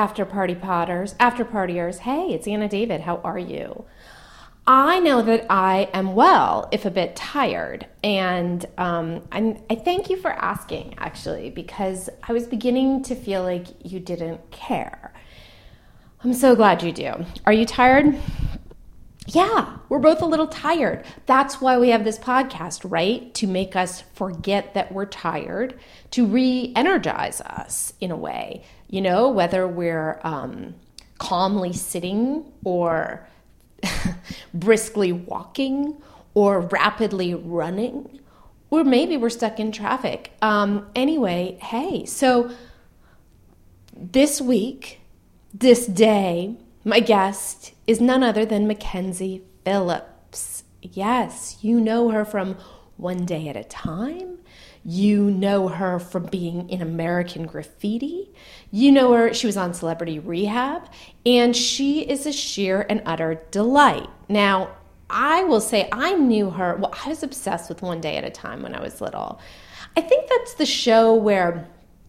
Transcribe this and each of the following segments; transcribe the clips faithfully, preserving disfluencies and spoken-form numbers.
after party potters, after partiers. Hey, it's Anna David. How are you? I know that I am well, if a bit tired, and um, I'm, I thank you for asking, actually, because I was beginning to feel like you didn't care. I'm so glad you do. Are you tired? Yeah, we're both a little tired. That's why we have this podcast, right? To make us forget that we're tired, to re-energize us in a way, you know, whether we're um, calmly sitting or briskly walking or rapidly running, or maybe we're stuck in traffic. Um, anyway, hey, so this week, this day, my guest is none other than Mackenzie Phillips. Yes, you know her from One Day at a Time. You know her from being in American Graffiti. You know her, she was on Celebrity Rehab, and she is a sheer and utter delight. Now, I will say I knew her, well, I was obsessed with One Day at a Time when I was little. I think that's the show where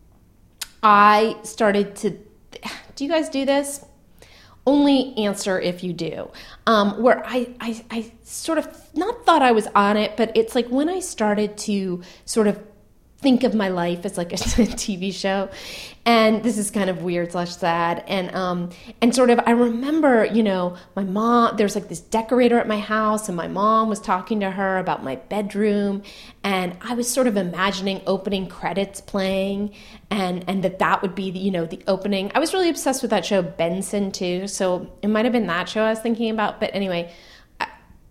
I started to, do you guys do this? Only answer if you do. Um, where I, I, I sort of not thought I was on it, but it's like when I started to sort of think of my life as like a T V show, and this is kind of weird slash sad, and um, and sort of I remember, you know, my mom. There's like this decorator at my house, and my mom was talking to her about my bedroom, and I was sort of imagining opening credits playing, and and that that would be the, you know, the opening. I was really obsessed with that show Benson too, so it might have been that show I was thinking about. But anyway, I,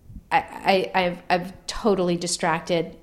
I, I've I've totally distracted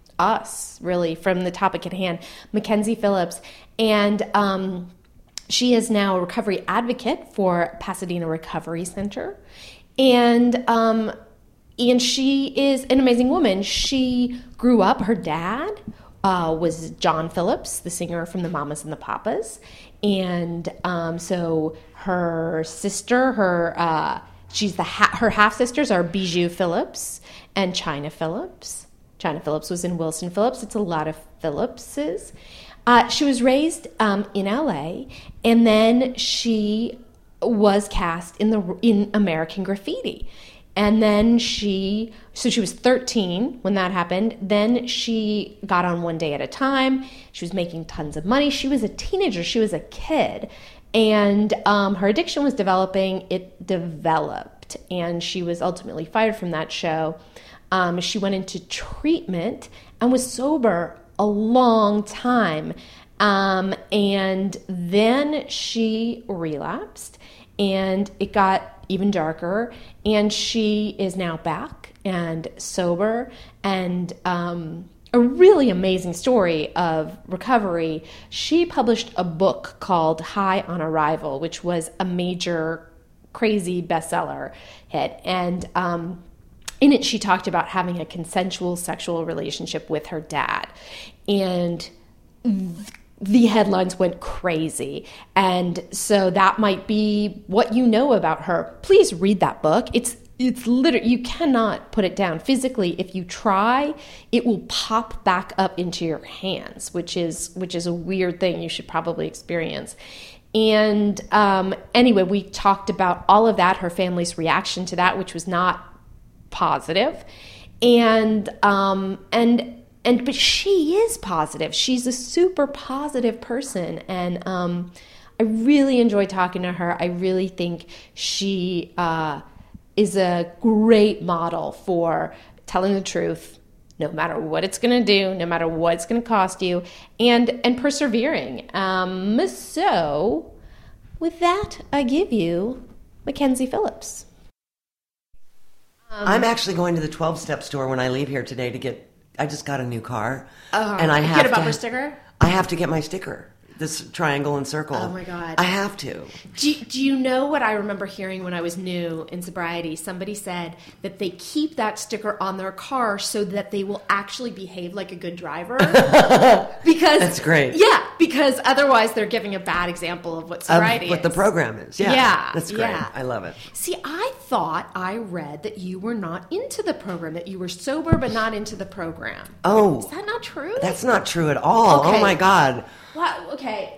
us really from the topic at hand. Mackenzie Phillips, and um, she is now a recovery advocate for Pasadena Recovery Center, and um, and she is an amazing woman. She grew up, her dad uh, was John Phillips, the singer from the Mamas and the Papas, and um, so her sister, her uh, she's the ha- her half sisters are Bijou Phillips and China Phillips. China Phillips was in Wilson Phillips. It's a lot of Phillipses. Uh, she was raised um, in L A, and then she was cast in the in American Graffiti. And then she, so she was thirteen when that happened. Then she got on One Day at a Time. She was making tons of money. She was a teenager. She was a kid. And um, her addiction was developing. It developed. And she was ultimately fired from that show. Um, she went into treatment and was sober a long time. Um, and then she relapsed, and it got even darker. And she is now back and sober, and um, a really amazing story of recovery. She published a book called High on Arrival, which was a major, crazy bestseller hit. And um in it, she talked about having a consensual sexual relationship with her dad. And the headlines went crazy. And so that might be what you know about her. Please read that book. It's it's literally, you cannot put it down. Physically, if you try, it will pop back up into your hands, which is which is a weird thing you should probably experience. And um, anyway, we talked about all of that, her family's reaction to that, which was not positive, and um, and and but she is positive. She's a super positive person, and um, I really enjoy talking to her. I really think she uh, is a great model for telling the truth, no matter what it's going to do, no matter what it's going to cost you, and and persevering. Um, so, with that, I give you Mackenzie Phillips. Um, I'm actually going to the twelve-step store when I leave here today to get, I just got a new car. Uh, and I have get a bumper to, sticker? I have to get my sticker. This triangle and circle. Oh my God. I have to. Do, do you know what I remember hearing when I was new in sobriety? Somebody said that they keep that sticker on their car so that they will actually behave like a good driver. Because that's great. Yeah, because otherwise they're giving a bad example of what sobriety of what is. the program is. Yeah. Yeah. That's great. Yeah. I love it. See, I thought I read that you were not into the program, that you were sober but not into the program. Oh. Is that not true? That's not true at all. Okay. Oh my God. Well, okay.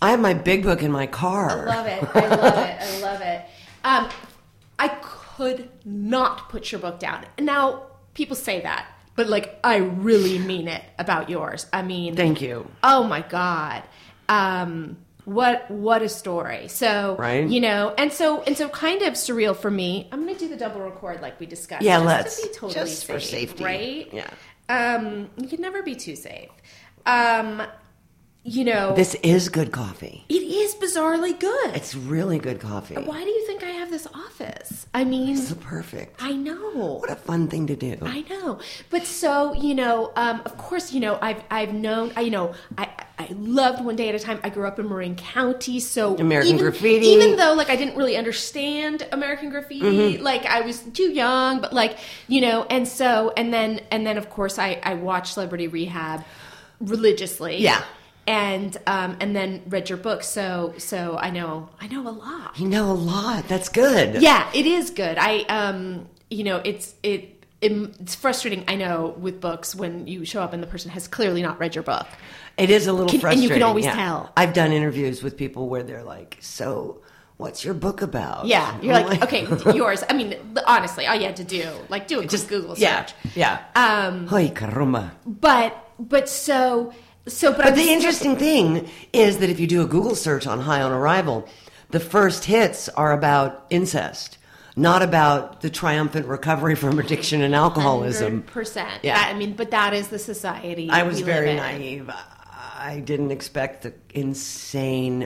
I have my big book in my car. I love it. I love it. I love it. Um, I could not put your book down. Now, people say that, but like, I really mean it about yours. I mean, thank you. Oh my God. Um, what, what a story. So, right? You know, and so, and so kind of surreal for me. I'm going to do the double record like we discussed. Yeah, just let's. To be totally just safe, for safety. Right? Yeah. Um, you can never be too safe. Um, you know, this is good coffee. It is bizarrely good. It's really good coffee. Why do you think I have this office? I mean, it's perfect. I know. What a fun thing to do. I know. But so, you know, um, of course, you know, I've I've known, I, you know, I I loved One Day at a Time. I grew up in Marin County, so American even, Graffiti. Even though, like, I didn't really understand American Graffiti, mm-hmm. like, I was too young, but like, you know, and so, and then, and then, of course, I I watched Celebrity Rehab religiously. Yeah. And um, and then read your book, so so I know I know a lot. You know a lot. That's good. Yeah, it is good. I um you know it's it, it it's frustrating. I know with books when you show up and the person has clearly not read your book. It is a little can, frustrating, and you can always yeah. tell. I've done interviews with people where they're like, "So, what's your book about?" Yeah, you're like, like, okay, yours. I mean, honestly, all you had to do, like, do a just Google search. Yeah, yeah. Um, Hoy caramba. But but so. So, but, but I'm the still, interesting thing is that if you do a Google search on High on Arrival, the first hits are about incest, not about the triumphant recovery from addiction and alcoholism. one hundred percent. Yeah. I mean, but that is the society I was we very live in. naive. I didn't expect the insane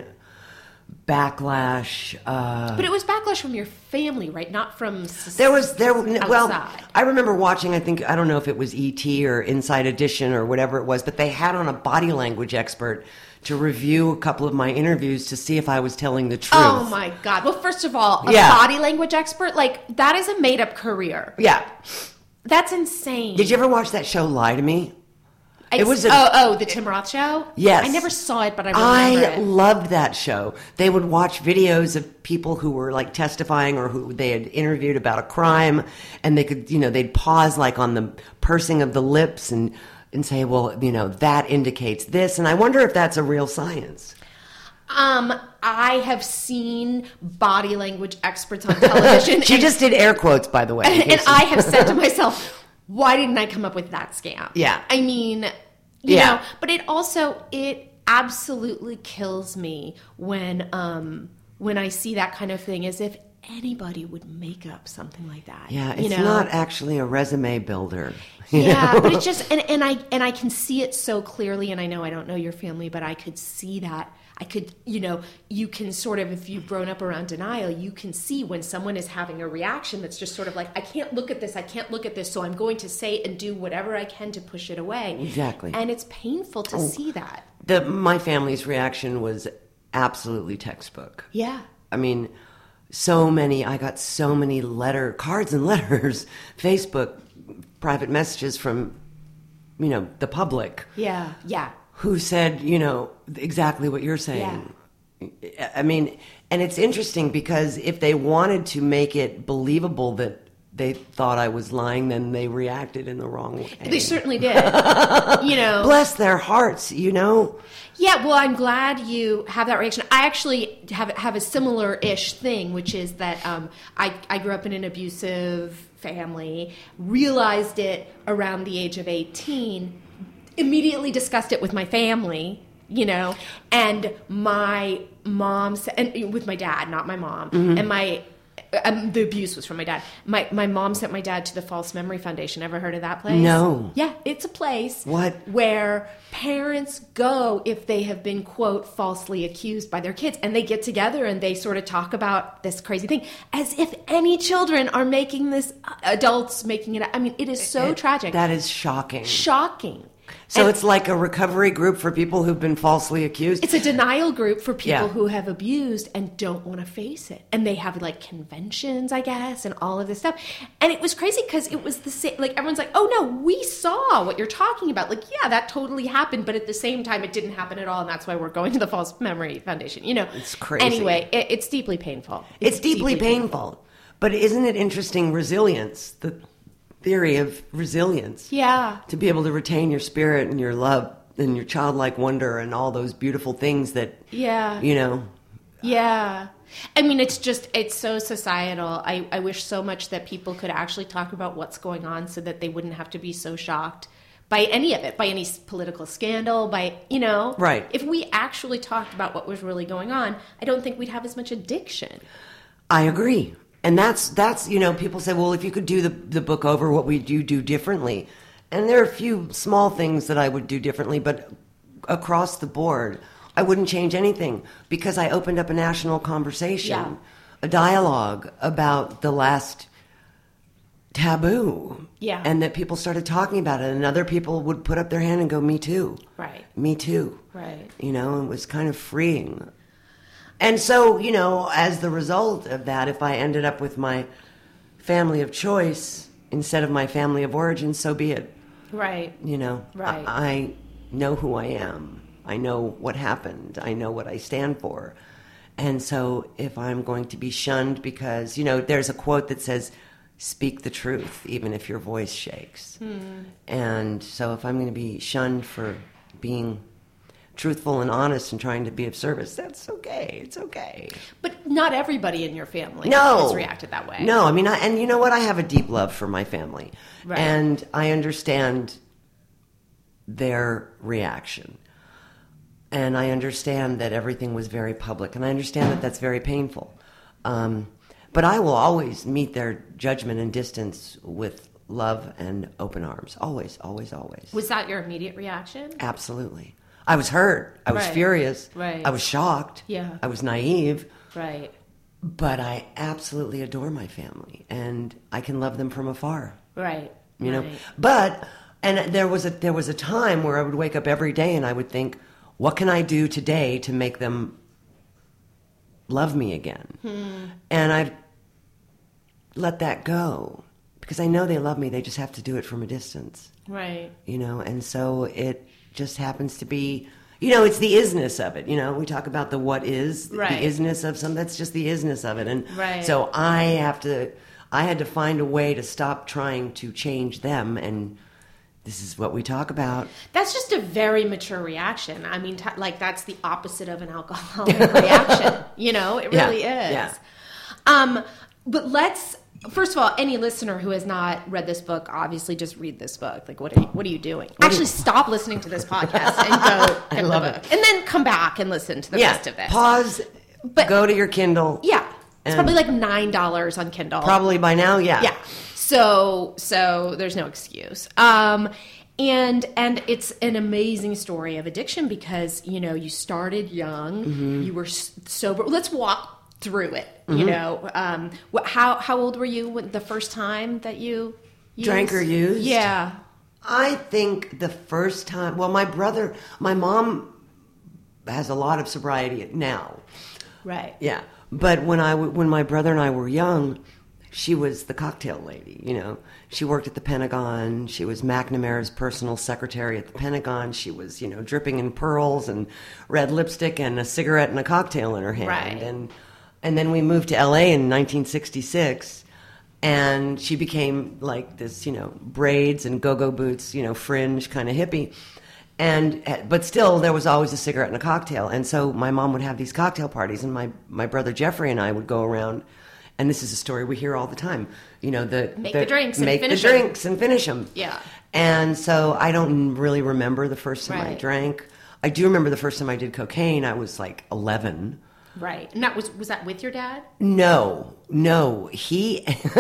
backlash. Uh, but it was backlash from your family, right? Not from society. There was there. Outside. Well, I remember watching. I think I don't know if it was E T or Inside Edition or whatever it was, but they had on a body language expert to review a couple of my interviews to see if I was telling the truth. Oh my God! Well, first of all, a yeah. body language expert, like, that is a made up career. Yeah, that's insane. Did you ever watch that show Lie to Me? It's, it was a, oh oh the Tim Roth show. Yes, I never saw it, but I remember I it. loved that show. They would watch videos of people who were like testifying or who they had interviewed about a crime, and they could, you know, they'd pause like on the pursing of the lips and and say, well, you know, that indicates this. And I wonder if that's a real science. Um, I have seen body language experts on television. She and, just did air quotes, by the way. And, and I have said to myself, why didn't I come up with that scam? Yeah. I mean, you yeah. know, but it also, it absolutely kills me when, um, when I see that kind of thing, as if anybody would make up something like that. Yeah, it's you know? not actually a resume builder. Yeah, know? but it's just, and, and I and I can see it so clearly, and I know I don't know your family, but I could see that. I could, you know, you can sort of, if you've grown up around denial, you can see when someone is having a reaction that's just sort of like, I can't look at this, I can't look at this, so I'm going to say and do whatever I can to push it away. Exactly. And it's painful to oh, see that. The my family's reaction was absolutely textbook. Yeah. I mean, so many, I got so many letter, cards and letters, Facebook private messages from, you know, the public. Yeah, yeah. Who said, you know, exactly what you're saying. Yeah. I mean, and it's interesting because if they wanted to make it believable that they thought I was lying, then they reacted in the wrong way. They certainly did. You know. Bless their hearts, you know. Yeah, well, I'm glad you have that reaction. I actually have have a similar-ish thing, which is that um, I, I grew up in an abusive family, realized it around the age of eighteen, immediately discussed it with my family, you know, and my mom said, and with my dad, not my mom, mm-hmm. and my um, the abuse was from my dad. My my mom sent my dad to the False Memory Foundation. Ever heard of that place? No. Yeah, it's a place what where parents go if they have been, quote, falsely accused by their kids, and they get together and they sort of talk about this crazy thing as if any children are making this, adults making it. I mean, it is so it, tragic. That is shocking. Shocking. So and it's like a recovery group for people who've been falsely accused? It's a denial group for people yeah. who have abused and don't want to face it. And they have like conventions, I guess, and all of this stuff. And it was crazy because it was the same, like everyone's like, oh no, we saw what you're talking about. Like, yeah, that totally happened. But at the same time, it didn't happen at all. And that's why we're going to the False Memory Foundation. You know, it's crazy. Anyway, it, it's deeply painful. It's, it's deeply, deeply painful. painful. But isn't it interesting, resilience, the theory of resilience. Yeah. To be able to retain your spirit and your love and your childlike wonder and all those beautiful things that, Yeah. you know. Yeah. I mean, it's just, it's so societal. I, I wish so much that people could actually talk about what's going on so that they wouldn't have to be so shocked by any of it, by any s- political scandal, by, you know. Right. If we actually talked about what was really going on, I don't think we'd have as much addiction. I agree. And that's, that's you know, people say, well, if you could do the, the book over, what would you do differently? And there are a few small things that I would do differently, but across the board, I wouldn't change anything because I opened up a national conversation, Yeah. a dialogue about the last taboo. Yeah. And that people started talking about it, and other people would put up their hand and go, me too. Right. Me too. Right. You know, it was kind of freeing. And so, you know, as the result of that, if I ended up with my family of choice instead of my family of origin, so be it. Right. You know, Right. I, I know who I am. I know what happened. I know what I stand for. And so if I'm going to be shunned because, you know, there's a quote that says, speak the truth, even if your voice shakes. Hmm. And so if I'm going to be shunned for being truthful and honest and trying to be of service, that's okay. It's okay. But not everybody in your family No. has reacted that way. No, I mean, I, and you know what? I have a deep love for my family. Right. And I understand their reaction. And I understand that everything was very public. And I understand that that's very painful. Um, but I will always meet their judgment and distance with love and open arms. Always, always, always. Was that your immediate reaction? Absolutely. I was hurt. I was Right. furious. Right. I was shocked. Yeah. I was naive. Right. But I absolutely adore my family, and I can love them from afar. Right. You know, Right. but and there was a there was a time where I would wake up every day and I would think, what can I do today to make them love me again? Hmm. And I've let that go because I know they love me. They just have to do it from a distance. Right. You know, and so it just happens to be, you know, it's the isness of it. You know, we talk about the what is, Right. the isness of something. That's just the isness of it. And Right. so I have to, I had to find a way to stop trying to change them. And this is what we talk about. That's just a very mature reaction. I mean, t- like that's the opposite of an alcoholic reaction. You know, it Yeah, really is. yeah. Um, but let's first of all, any listener who has not read this book, obviously, just read this book. Like, what are you, what are you doing? Actually, stop listening to this podcast and go I get love the it. book, and then come back and listen to the Yeah, rest of this. pause, But- go to your Kindle. Yeah, it's And- probably like nine dollars on Kindle. Probably by now, yeah. Yeah. So so there's no excuse. Um and and it's an amazing story of addiction because, you know, you started young, Mm-hmm. you were s- sober. Let's walk through it, you know. Um what, how how old were you when the first time that you used? Drank or used? Yeah. I think the first time, well, my brother, my mom has a lot of sobriety now. Right. Yeah. But when I, w- when my brother and I were young, she was the cocktail lady, you know. She worked at the Pentagon. She was McNamara's personal secretary at the Pentagon. She was, you know, dripping in pearls and red lipstick and a cigarette and a cocktail in her hand. Right. And and then we moved to L A in nineteen sixty-six, and she became like this, you know, braids and go-go boots, you know, fringe kind of hippie. And but still, there was always a cigarette and a cocktail. And so my mom would have these cocktail parties, and my, my brother Jeffrey and I would go around. And this is a story we hear all the time. You know, the Make the drinks and make finish the 'em. drinks and finish them. Yeah. And so I don't really remember the first time I Right. drank. I do remember the first time I did cocaine. I was like eleven. Right. And that was was that with your dad? No, no. He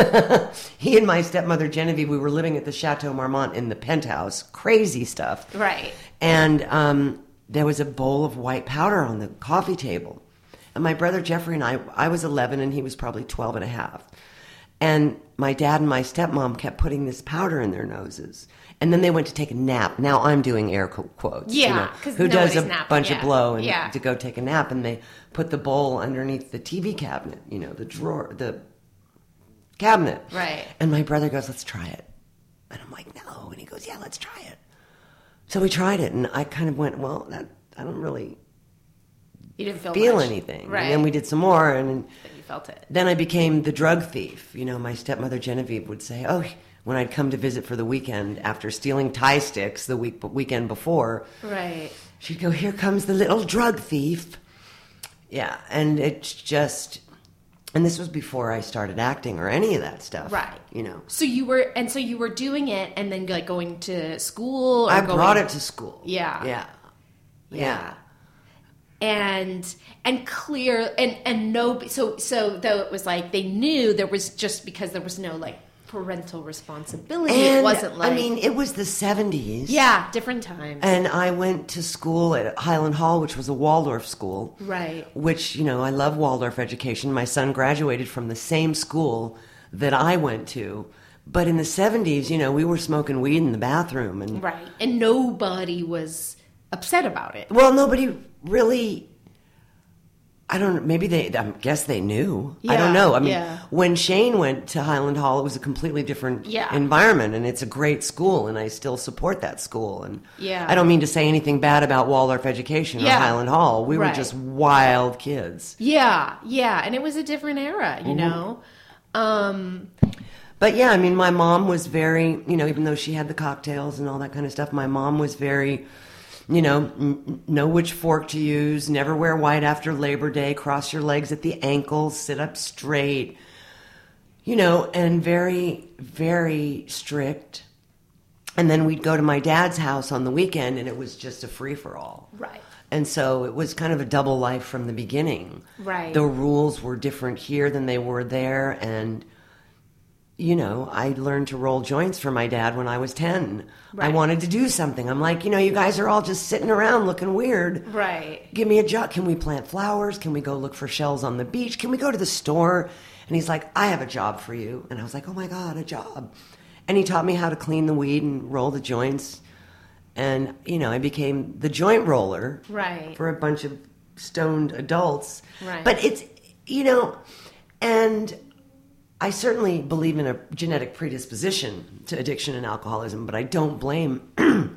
he and my stepmother Genevieve, we were living at the Chateau Marmont in the penthouse. Crazy stuff. Right. And um, there was a bowl of white powder on the coffee table. And my brother Jeffrey and I, I was eleven and he was probably twelve and a half. And my dad and my stepmom kept putting this powder in their noses. And then they went to take a nap. Now I'm doing air qu- quotes. you Yeah, know, 'cause who does a nobody's napping, bunch yeah. of blow and Yeah. to go take a nap. And they put the bowl underneath the T V cabinet, you know, the drawer, the cabinet. Right. And my brother goes, let's try it. And I'm like, no. And he goes, yeah, let's try it. So we tried it. And I kind of went, well, that, I don't really You didn't feel feel much. anything. Right. And then we did some more. And But you felt it. then I became the drug thief. You know, my stepmother Genevieve would say, oh, when I'd come to visit for the weekend after stealing Thai sticks the week weekend before. Right. She'd go, "Here comes the little drug thief." Yeah, and it's just, and this was before I started acting or any of that stuff. Right. You know. So you were, and so you were doing it, and then like going to school. Or I going, brought it to school. Yeah. Yeah. Yeah. Yeah. And and clear and and no. So so though it was like they knew there was just because there was no like parental responsibility. And, it wasn't like I mean, it was the seventies. Yeah, different times. And I went to school at Highland Hall, which was a Waldorf school. Right. Which, you know, I love Waldorf education. My son graduated from the same school that I went to. But in the seventies, you know, we were smoking weed in the bathroom. And right. And nobody was upset about it. Well, nobody really... I don't know. Maybe they, I guess they knew. Yeah, I don't know. I mean, yeah. when Shane went to Highland Hall, it was a completely different Yeah. environment, and it's a great school, and I still support that school. And Yeah. I don't mean to say anything bad about Waldorf education or Yeah. Highland Hall. We Right. were just wild kids. Yeah, yeah. And it was a different era, you Mm-hmm. know? Um, But yeah, I mean, my mom was very, you know, even though she had the cocktails and all that kind of stuff, my mom was very... You know, n- know which fork to use, never wear white after Labor Day, cross your legs at the ankles, sit up straight, you know, and very, very strict. And then we'd go to my dad's house on the weekend, and it was just a free-for-all. right. And so it was kind of a double life from the beginning. Right. The rules were different here than they were there, and... You know, I learned to roll joints for my dad when I was ten. Right. I wanted to do something. I'm like, you know, you guys are all just sitting around looking weird. Right. Give me a job. Can we plant flowers? Can we go look for shells on the beach? Can we go to the store? And he's like, I have a job for you. And I was like, oh my God, a job. And he taught me how to clean the weed and roll the joints. And, you know, I became the joint roller. Right. For a bunch of stoned adults. Right. But it's, you know, and... I certainly believe in a genetic predisposition to addiction and alcoholism, but I don't blame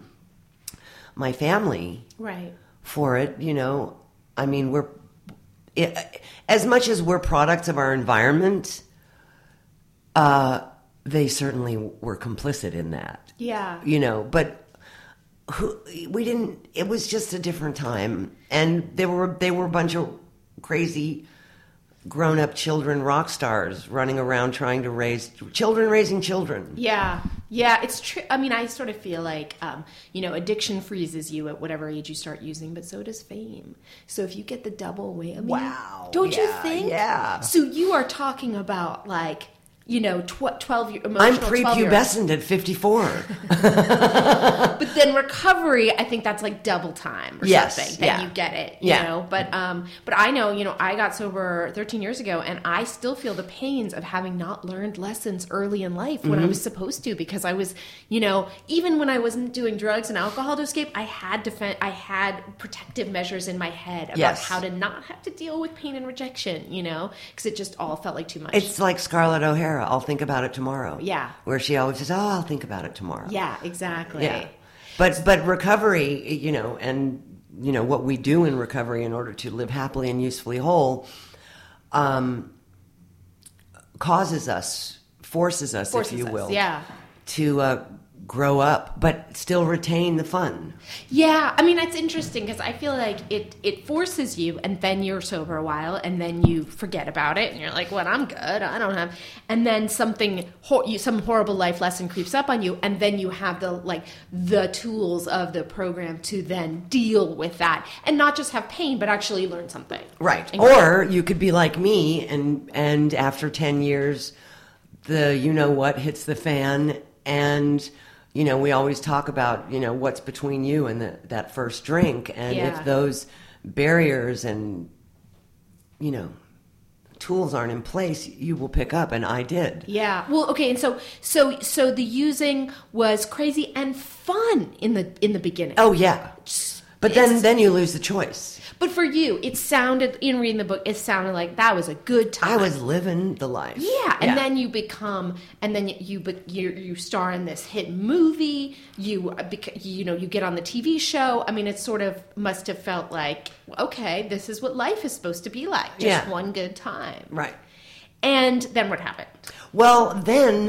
my family Right. for it. You know, I mean, we're it, as much as we're products of our environment, uh, they certainly were complicit in that. Yeah. You know, but who, we didn't. It was just a different time, and they were they were a bunch of crazy grown-up children rock stars running around trying to raise children raising children. Yeah, yeah, it's true. I mean, I sort of feel like, um, you know, addiction freezes you at whatever age you start using, but so does fame. So if you get the double whammy, Wow. don't you Yeah, think? yeah. So you are talking about like, you know, tw- twelve year emotional. I'm prepubescent at fifty-four. But then recovery, I think that's like double time or Yes, something. That yeah. you get it, you Yeah. know. But um, but I know, you know, I got sober thirteen years ago, and I still feel the pains of having not learned lessons early in life when I Mm-hmm. was supposed to, because I was, you know, even when I wasn't doing drugs and alcohol to escape, I had defend, I had protective measures in my head about Yes. how to not have to deal with pain and rejection, you know, because it just all felt like too much. It's like Scarlett O'Hara. I'll think about it tomorrow. Yeah. Where she always says, "Oh, I'll think about it tomorrow." yeah, exactly. Yeah. But but recovery, you know, and you know what we do in recovery in order to live happily and usefully whole, um, causes us, forces us, Forces if you us, will, yeah. to uh, grow up, but still retain the fun. Yeah, I mean, it's interesting because I feel like it it forces you, and then you're sober a while, and then you forget about it, and you're like, "Well, I'm good. I don't have." And then something, hor- you, some horrible life lesson creeps up on you, and then you have the like the tools of the program to then deal with that, and not just have pain, but actually learn something. Right. And- Or you could be like me, and and after ten years, the you know what hits the fan, and you know we always talk about you know what's between you and the, that first drink, and Yeah. if those barriers and you know tools aren't in place, you will pick up, and I did. Yeah. Well, okay, and so so so the using was crazy and fun in the in the beginning. Oh yeah, but then It's- then you lose the choice. But for you, it sounded, in reading the book, it sounded like that was a good time. I was living the life. Yeah, and then you become, and then you you you, you star in this hit movie. You bec- you know you get on the T V show. I mean, it sort of must have felt like, okay, this is what life is supposed to be like. Just Yeah. one good time. Right. And then what happened? Well, then,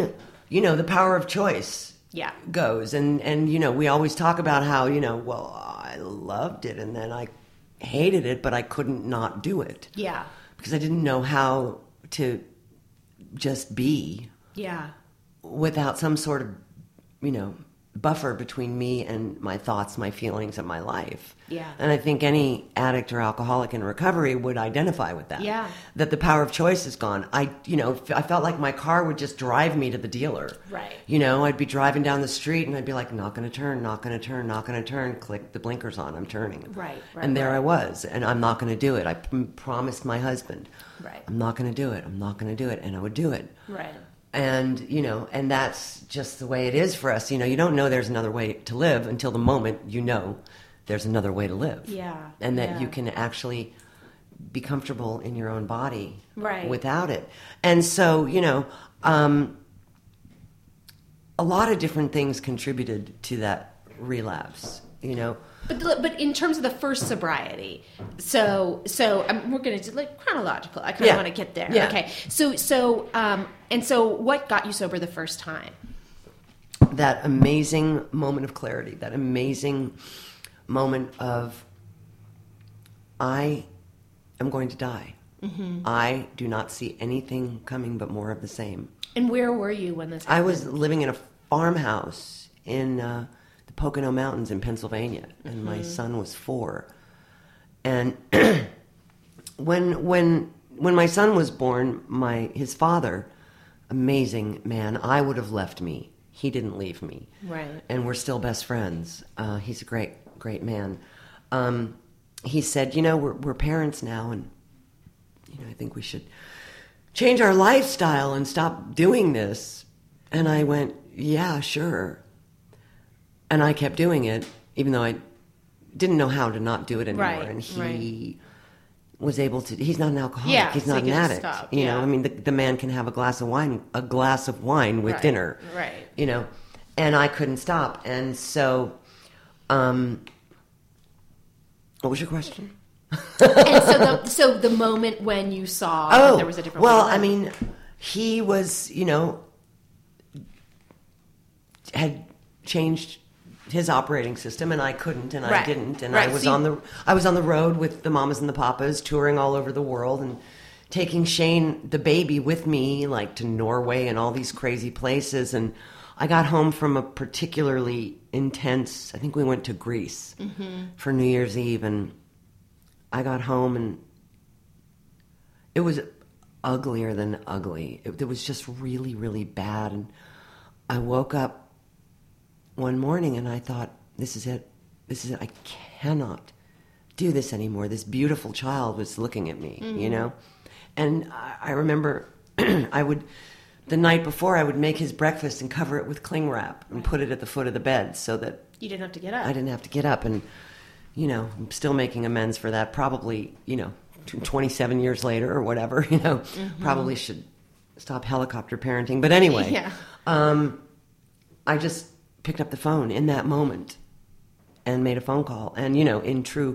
you know, the power of choice Yeah. goes. And, and, you know, we always talk about how, you know, well, I loved it and then I hated it, but I couldn't not do it. Yeah. Because I didn't know how to just be Yeah. without some sort of, you know, buffer between me and my thoughts, my feelings, and my life. Yeah. And I think any addict or alcoholic in recovery would identify with that. Yeah. That the power of choice is gone. I, you know, I felt like my car would just drive me to the dealer. Right. You know, I'd be driving down the street and I'd be like, not going to turn, not going to turn, not going to turn. Click the blinkers on. I'm turning. Right. right and there right. I was, and I'm not going to do it. I p- promised my husband, Right. I'm not going to do it. I'm not going to do it, and I would do it. Right. And, you know, and that's just the way it is for us. You know, you don't know there's another way to live until the moment you know there's another way to live. Yeah. And that yeah. you can actually be comfortable in your own body Right. without it. And so, you know, um, a lot of different things contributed to that relapse, you know. But the, but in terms of the first sobriety, so so um, we're going to do like chronological. I kind of Yeah. want to get there. Yeah. Okay. So so um and so what got you sober the first time? That amazing moment of clarity, that amazing moment of, I am going to die. Mm-hmm. I do not see anything coming but more of the same. And where were you when this happened? I was living in a farmhouse in uh, the Pocono Mountains in Pennsylvania, and mm-hmm. my son was four. And when when when my son was born, my his father, amazing man, I would have left me. He didn't leave me. Right. And we're still best friends. Uh, he's a great, great man. Um, he said, you know, we're, we're parents now, and, you know, I think we should change our lifestyle and stop doing this. And I went, yeah, sure. And I kept doing it, even though I didn't know how to not do it anymore. Right, and he right. was able to, he's not an alcoholic. Yeah, he's so not he an can addict. stop, You yeah. know, I mean, the, the man can have a glass of wine, a glass of wine with Right, dinner. right. You know, and I couldn't stop. And so, um, what was your question? And so the so the moment when you saw that Oh, there was a different well, way to I live. mean, he was, you know, had changed his operating system, and I couldn't, and I Right. didn't, and Right, I was so you- on the I was on the road with the Mamas and the Papas, touring all over the world, and taking Shane, the baby, with me, like to Norway and all these crazy places. And I got home from a particularly intense, I think we went to Greece Mm-hmm. for New Year's Eve, and I got home and it was uglier than ugly. It, it was just really, really bad. And I woke up one morning and I thought, this is it. This is it. I cannot do this anymore. This beautiful child was looking at me, Mm-hmm. you know? And I, I remember I would, the night before, I would make his breakfast and cover it with cling wrap and put it at the foot of the bed so that You didn't have to get up. I didn't have to get up. And, you know, I'm still making amends for that. Probably, you know, twenty-seven years later or whatever, you know, Mm-hmm. probably should stop helicopter parenting. But anyway, Yeah. um, I just picked up the phone in that moment and made a phone call. And, you know, in true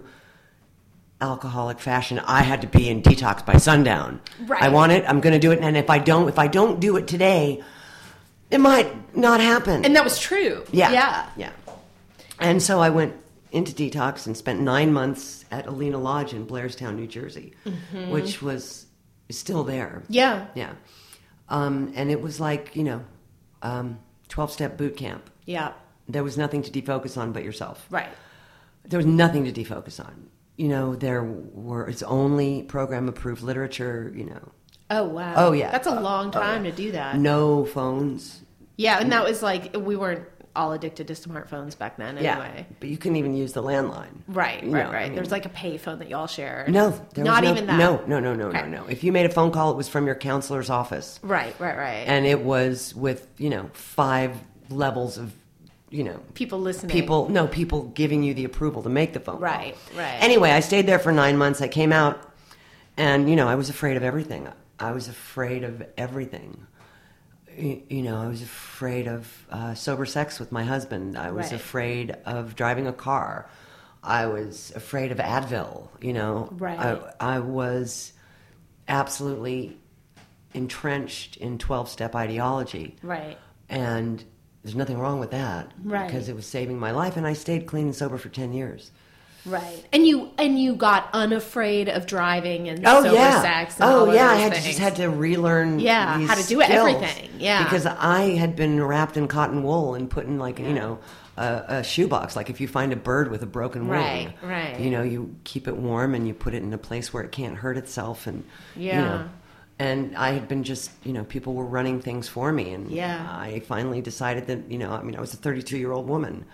alcoholic fashion, I had to be in detox by sundown. Right. I want it. I'm going to do it. And if I don't, if I don't do it today, it might not happen. And that was true. Yeah. Yeah. Yeah. And so I went into detox and spent nine months at Alina Lodge in Blairstown, New Jersey, Mm-hmm. which was still there. Yeah. Yeah. Um, and it was like, you know, um, twelve-step boot camp. Yeah. There was nothing to defocus on but yourself. Right. There was nothing to defocus on. You know, there were, it's only program-approved literature, you know. Oh, wow. Oh, yeah. That's a long Oh, time yeah. to do that. No phones. Yeah, and that was like, we weren't all addicted to smartphones back then anyway. Yeah. But you couldn't even use the landline. Right, You right, know, right. I mean- There's like a pay phone that y'all share. No, there Not was no, even that. No, no, no, no, Okay. no, no. If you made a phone call, it was from your counselor's office, Right, right, right. and it was with, you know, five levels of, you know, people listening. people. No, people giving you the approval to make the phone call. Right, right. Anyway, I stayed there for nine months. I came out, and you know, I was afraid of everything. I was afraid of everything. You, you know, I was afraid of uh, sober sex with my husband. I was Right. afraid of driving a car. I was afraid of Advil. You know, Right. I, I was absolutely entrenched in twelve-step ideology. Right. And there's nothing wrong with that. Right. Because it was saving my life, and I stayed clean and sober for ten years. Right. And you and you got unafraid of driving and Oh, sober yeah. sex and oh, all of yeah. those I had things. just had to relearn Yeah, these how to do it, skills. everything. Yeah. Because I had been wrapped in cotton wool and put in, like, you know, a, a shoebox. Like if you find a bird with a broken wing, Right, right. you know, you keep it warm and you put it in a place where it can't hurt itself. And, Yeah. you know, and I had been just, you know, people were running things for me. And Yeah. I finally decided that, you know, I mean, I was a thirty-two-year-old woman.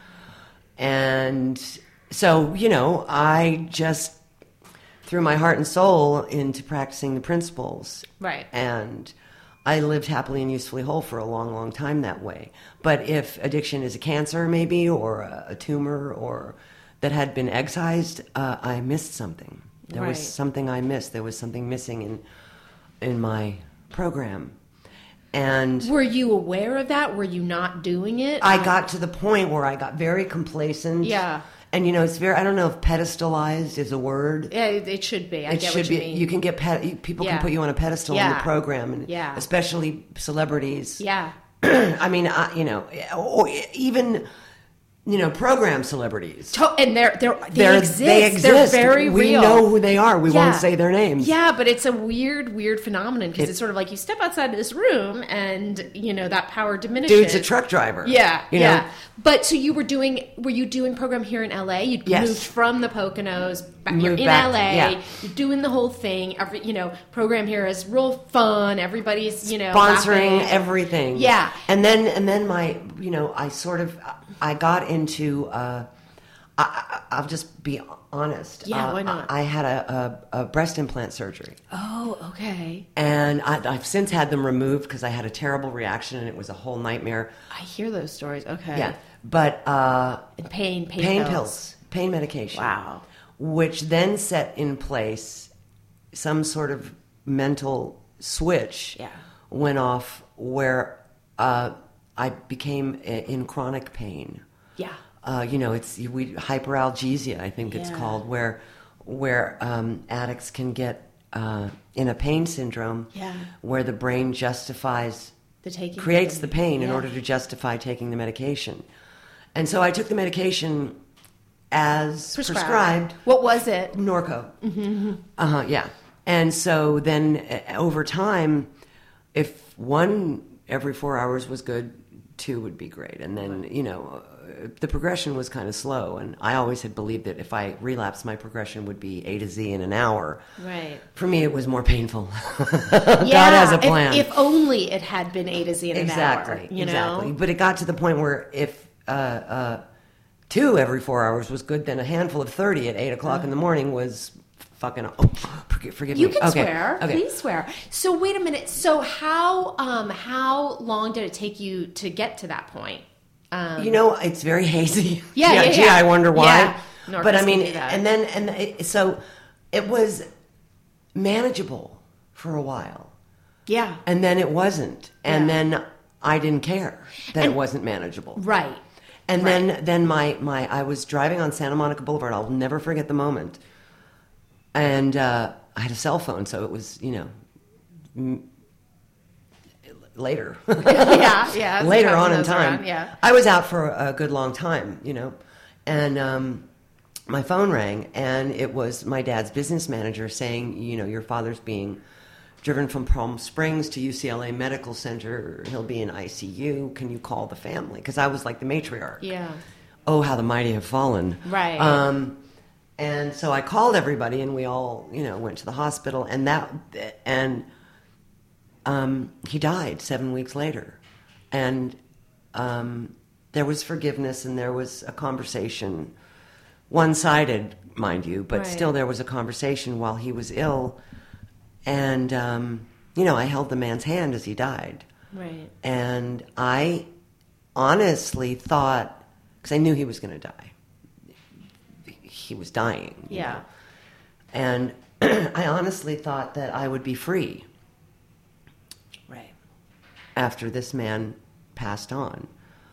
And so, you know, I just threw my heart and soul into practicing the principles. Right. And I lived happily and usefully whole for a long, long time that way. But if addiction is a cancer, maybe, or a, a tumor, or that had been excised, uh, I missed something. There was Right. something I missed. There was something missing in in my program. And Were you aware of that? Were you not doing it? I got to the point where I got very complacent. Yeah. And, you know, it's very, I don't know if pedestalized is a word. Yeah, it, it should be. I It get should what you be. mean. You can get ped- people Yeah. can put you on a pedestal in Yeah. the program, and Yeah. especially celebrities. Yeah. I mean, I, you know, or even you know, program celebrities. To- and they're, they're, they They're, exist. they exist. They're very we real. know who they are. We Yeah. won't say their names. Yeah, but it's a weird, weird phenomenon because It- it's sort of like you step outside of this room and, you know, that power diminishes. Dude's a truck driver. Yeah, you yeah. know? But so you were doing, were you doing program here in L A? You'd Yes. moved from the Poconos, back, you're Moved in back, L A, yeah. you're doing the whole thing. Every, you know, program here is real fun. Everybody's, you know, Sponsoring laughing. everything. Yeah. And then, and then my, you know, I sort of, I got into, uh, I, I, I'll just be honest. Yeah, Uh, why not? I, I had a, a, a breast implant surgery. Oh, okay. And I, I've since had them removed because I had a terrible reaction and it was a whole nightmare. I hear those stories. Okay. Yeah. But uh, And pain, pain, pain pills. pills, pain medication. Wow. Which then set in place some sort of mental switch Yeah. went off where uh, I became i- in chronic pain. Yeah. Uh, you know, it's we hyperalgesia, I think it's Yeah. called, where where um, addicts can get uh, in a pain syndrome, Yeah. where the brain justifies, The taking creates of the pain in yeah. order to justify taking the medication. And so I took the medication as prescribed, What was it? Norco. Mm-hmm. Uh huh. Yeah. And so then uh, over time, if one every four hours was good, two would be great. And then, you know, uh, the progression was kind of slow. And I always had believed that if I relapsed, my progression would be A to Z in an hour. Right. For me, it was more painful. Yeah, God has a if- plan. If, only it had been A to Z in exactly. an hour. You exactly. know? But it got to the point where if uh, uh, two every four hours was good, then a handful of thirty at eight o'clock in the morning was fucking. Oh, forgive, forgive You me. can Okay. swear. Okay. Please swear. So wait a minute. So how um how long did it take you to get to that point? Um, You know, it's very hazy. Yeah, yeah, Gee, yeah. I wonder why. Yeah. Norcos But I can mean, do that. and then and it, so it was manageable for a while, yeah. and then it wasn't, and Yeah. then I didn't care that And- it wasn't manageable. Right. And Right. then then my my I was driving on Santa Monica Boulevard. I'll never forget the moment. And uh, I had a cell phone, so it was, you know, m- later. yeah. Yeah. later Sometimes on in those time. around, yeah. I was out for a good long time, you know, and um, my phone rang, and it was my dad's business manager saying, you know, your father's being driven from Palm Springs to U C L A Medical Center. He'll be in I C U. Can you call the family? Because I was like the matriarch. Yeah. Oh, how the mighty have fallen. Right. Um, and so I called everybody, and we all, you know, went to the hospital, and that, and um, he died seven weeks later, and um, there was forgiveness, and there was a conversation, one-sided, mind you, but Right. still there was a conversation while he was ill, and um, you know, I held the man's hand as he died, Right. and I honestly thought, because I knew he was going to die. He was dying. you Yeah. know. And I honestly thought that I would be free Right. after this man passed on.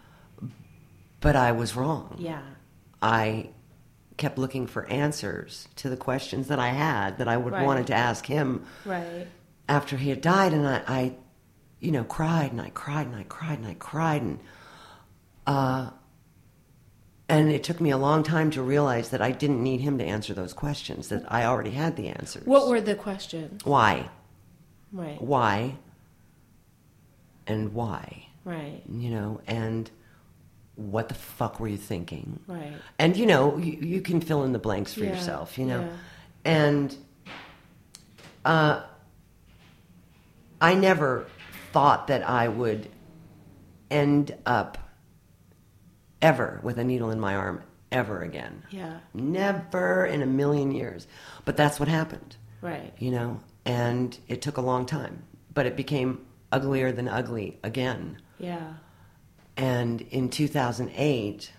But I was wrong. Yeah. I kept looking for answers to the questions that I had that I would Right. wanted to ask him Right. after he had died, and I, I you know, cried and I cried and I cried and I cried. And, uh, and it took me a long time to realize that I didn't need him to answer those questions, that I already had the answers. What were the questions? Why? Right. Why? And why? Right. You know, and what the fuck were you thinking? Right. And, you know, you, you can fill in the blanks for Yeah. yourself, you know. Yeah. And uh, I never thought that I would end up ever with a needle in my arm ever again. Yeah. Never in a million years. But that's what happened. Right. You know, and it took a long time. But it became uglier than ugly again. Yeah. And in two thousand eight,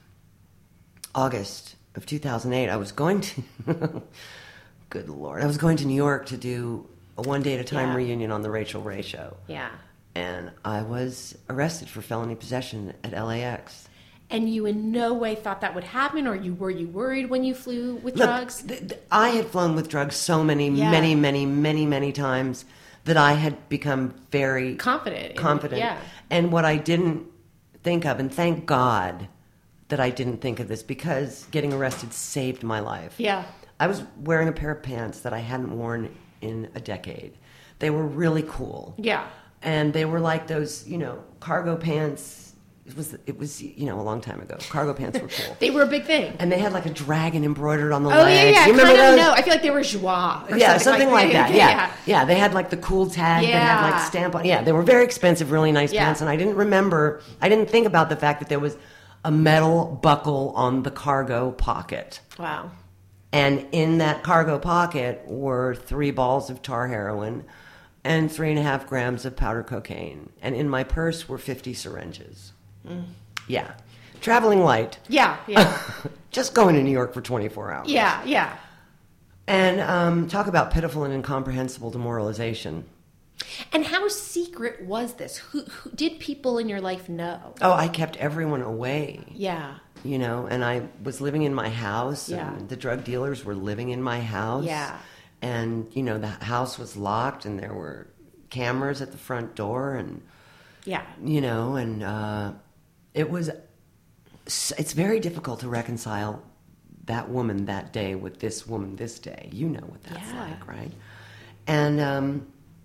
August of two thousand eight, I was going to, good Lord, I was going to New York to do a One Day at a Time Yeah. reunion on the Rachel Ray Show. Yeah. And I was arrested for felony possession at L A X. And you in no way thought that would happen, or you were you worried when you flew with Look, drugs? th- th- I had flown with drugs so many, Yeah. many, many, many, many times that I had become very Confident. in- confident. yeah. And what I didn't think of, and thank God that I didn't think of this, because getting arrested saved my life. Yeah. I was wearing a pair of pants that I hadn't worn in a decade. They were really cool. Yeah. And they were like those, you know, cargo pants. It was, it was, you know, a long time ago. Cargo pants were cool. They were a big thing. And they had like a dragon embroidered on the Oh, leg. yeah, yeah. You remember kind of, those? no. I feel like they were joie. Or Yeah, something like, that. Yeah. yeah. yeah, They had like the cool tag that had Yeah. like stamp on. Yeah, they were very expensive, really nice Yeah. pants. And I didn't remember, I didn't think about the fact that there was a metal buckle on the cargo pocket. Wow. And in that cargo pocket were three balls of tar heroin and three and a half grams of powder cocaine. And in my purse were fifty syringes. Mm. Yeah. Traveling light. Yeah, yeah. Just going to New York for twenty-four hours. yeah, yeah. And um, talk about pitiful and incomprehensible demoralization. And how secret was this? Who, who did people in your life know? Oh, I kept everyone away. Yeah. You know, and I was living in my house, Yeah. and the drug dealers were living in my house. Yeah. And, you know, the house was locked, and there were cameras at the front door, and, Yeah. you know, and uh, it was, it's very difficult to reconcile that woman that day with this woman this day. You know what that's Yeah. like, right? And, um,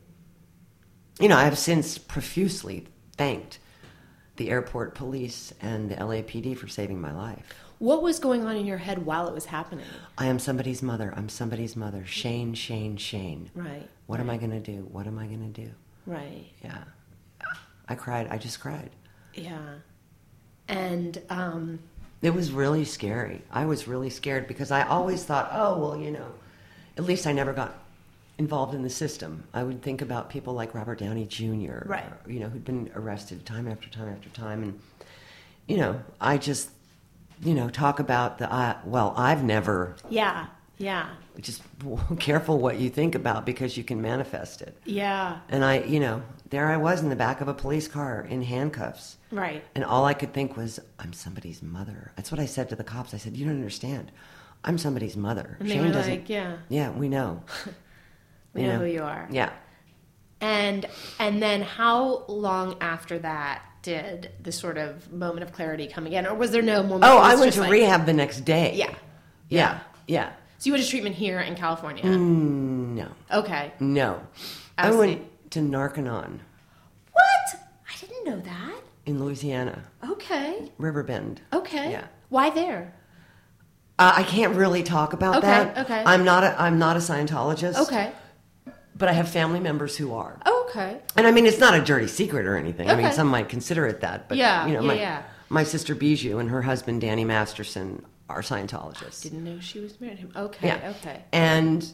you know, I have since profusely thanked the airport police and the L A P D for saving my life. What was going on in your head while it was happening? I am somebody's mother. I'm somebody's mother. Shane, Shane, Shane. Right. What am I going to do? What am I going to do? Right. Yeah. I cried. I just cried. Yeah. And, um, It was really scary. I was really scared because I always thought, oh, well, you know, at least I never got involved in the system. I would think about people like Robert Downey Junior Right. or, you know, who'd been arrested time after time after time. And, you know, I just, you know, talk about the, uh, well, I've never, yeah. Yeah. just careful what you think about because you can manifest it. Yeah. And I, you know, there I was in the back of a police car in handcuffs. Right. And all I could think was, I'm somebody's mother. That's what I said to the cops. I said, you don't understand. I'm somebody's mother. And they Shane were doesn't. like, yeah. Yeah, we know. We know who you are. Yeah. And and then how long after that did the sort of moment of clarity come again? Or was there no moment? Oh, It was I went just to like- rehab the next day. Yeah. Yeah. Yeah. So you went to treatment here in California? Mm, no. Okay. No. I I see. went to Narconon What? I didn't know that. in Louisiana, Okay. Riverbend. Okay. Yeah. Why there? Uh, I can't really talk about Okay, that. okay. I'm not a I'm not a Scientologist. Okay. But I have family members who are. Oh, okay. And I mean, it's not a dirty secret or anything. I mean, Okay. some might consider it that. But, Yeah, you know, yeah, my, yeah. my sister Bijou and her husband, Danny Masterson, are Scientologists. Didn't know she was married to him. Okay. Yeah. Okay. And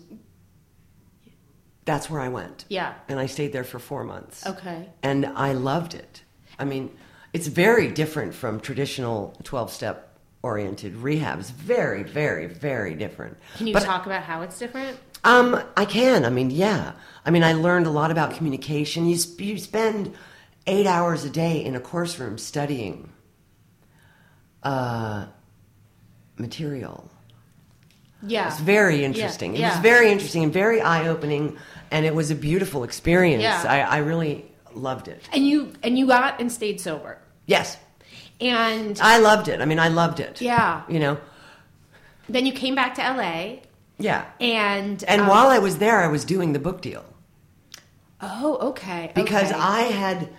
that's where I went. Yeah. And I stayed there for four months. Okay. And I loved it. I mean, it's very different from traditional twelve-step oriented rehab. It's very, very, very different. Can you But- talk about how it's different? Um, I can. I mean, yeah. I mean, I learned a lot about communication. You sp- you spend eight hours a day in a course room studying uh, material. Yeah. It's very interesting. Yeah. It was very interesting and very eye-opening, and it was a beautiful experience. Yeah. I, I really loved it. And you and you got and stayed sober. Yes. And I loved it. I mean, I loved it. Yeah. You know? Then you came back to L A. Yeah. And And um, while I was there, I was doing the book deal. Oh, okay. Because okay. I had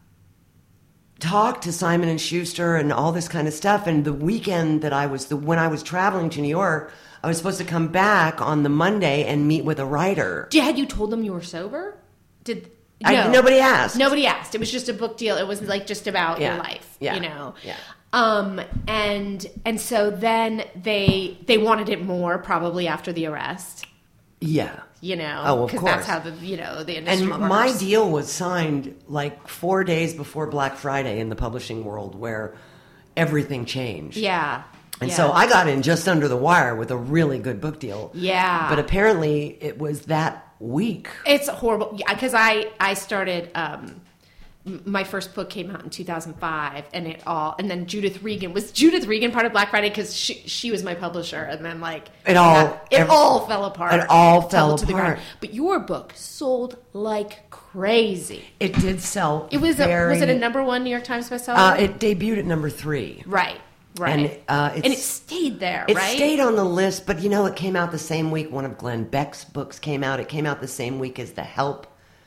talked to Simon and Schuster and all this kind of stuff. And the weekend that I was, the when I was traveling to New York, I was supposed to come back on the Monday and meet with a writer. Had you told them you were sober? Did I, no. Nobody asked. Nobody asked. It was just a book deal. It was like just about Yeah. your life, Yeah. you know. Yeah. Um, and and so then they they wanted it more probably after the arrest, Yeah. you know. Oh, of because course. that's how the you know the industry And works. my deal was signed like four days before Black Friday in the publishing world, where everything changed. Yeah. And yeah. so I got in just under the wire with a really good book deal. Yeah. But apparently it was that week. It's horrible because I I started um m- my first book came out in two thousand five and it all and then Judith Regan was Judith Regan part of Black Friday because she she was my publisher and then like It all- yeah, it ev- all fell apart. it all fell Tumbled to the ground. apart. But your book sold like crazy. It did sell. It was very, a, was it a number one New York Times bestseller? Uh, it debuted at number three. right. Right. And, uh, it's- and it stayed there, It right? stayed on the list, but you know, it came out the same week one of Glenn Beck's books came out. It came out the same week as The Help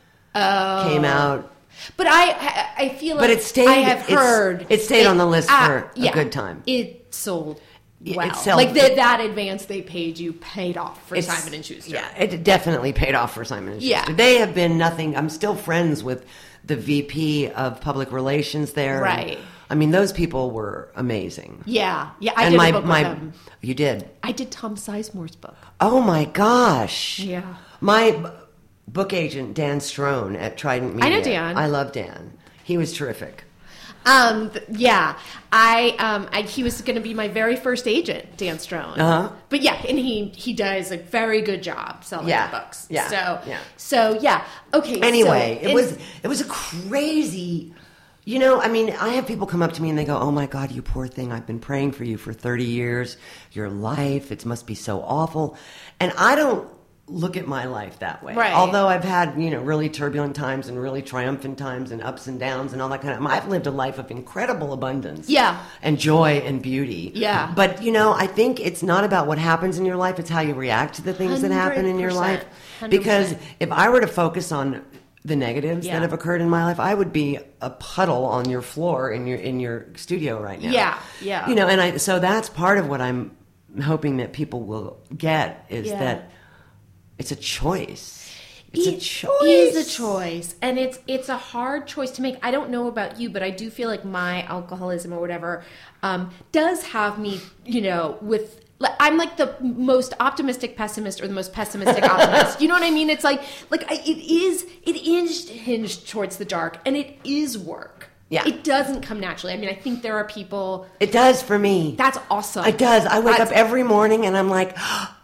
oh. came out. But I, I, I feel like But it stayed- I have it's- heard it stayed on the list uh, for a yeah, good time. It sold It- well. it sold- like the, that advance they paid you paid off for It's- Simon and Schuster. Yeah, it definitely paid off for Simon and Schuster. Yeah. They have been nothing. I'm still friends with the V P of public relations there. Right. And, I mean, those people were amazing. yeah, yeah. I and did my a book my with them. you did. I did Tom Sizemore's book. Oh my gosh. Yeah. My b- book agent Dan Strone at Trident Media. I know Dan. I love Dan. He was terrific. Um, th- yeah, I, um, I, he was going to be my very first agent, Dan Strone. Uh-huh. But yeah, and he, he does a very good job selling Yeah, books. yeah, So, yeah. so yeah. Okay. Anyway, so it was it was a crazy. You know, I mean, I have people come up to me and they go, "Oh my God, you poor thing! I've been praying for you for thirty years. Your life, it must be so awful." And I don't look at my life that way. Right. Although I've had, you know, really turbulent times and really triumphant times and ups and downs and all that kind of. I've lived a life of incredible abundance. Yeah. And joy and beauty. Yeah. But you know, I think it's not about what happens in your life; it's how you react to the things that happen in your one hundred life. percent. Because if I were to focus on the negatives Yeah. that have occurred in my life, I would be a puddle on your floor in your in your studio right now. Yeah, yeah. You know, and I so that's part of what I'm hoping that people will get is Yeah. that it's a choice. It's It a choice. is a choice, and it's it's a hard choice to make. I don't know about you, but I do feel like my alcoholism or whatever um, does have me, you know, with. like, I'm like the most optimistic pessimist or the most pessimistic optimist. You know what I mean? It's like like I, it is it is hinged towards the dark, and it is work. Yeah. It doesn't come naturally. I mean, I think there are people. It does for me. That's awesome. It does. I wake That's- up every morning and I'm like,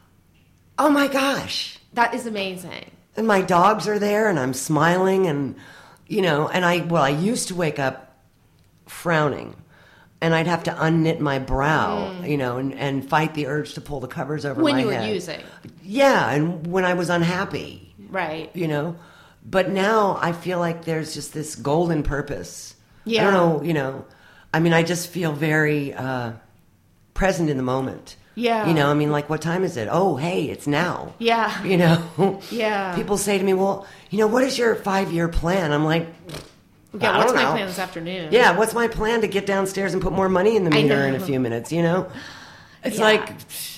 oh my gosh. That is amazing. And my dogs are there and I'm smiling and, you know, and I, well, I used to wake up frowning and I'd have to unknit my brow, you know, and, and fight the urge to pull the covers over Mm. When my you were head. using. Yeah, and when I was unhappy, Right. you know. But now I feel like there's just this golden purpose. Yeah. I don't know, you know. I mean, I just feel very uh, present in the moment. Yeah. You know, I mean, like, what time is it? Oh, hey, it's now. Yeah. You know? Yeah. People say to me, well, you know, what is your five-year plan? I'm like, Yeah, I what's don't my know. plan this afternoon? Yeah, what's my plan to get downstairs and put more money in the I meter in a know. few minutes, you know? It's Yeah. like,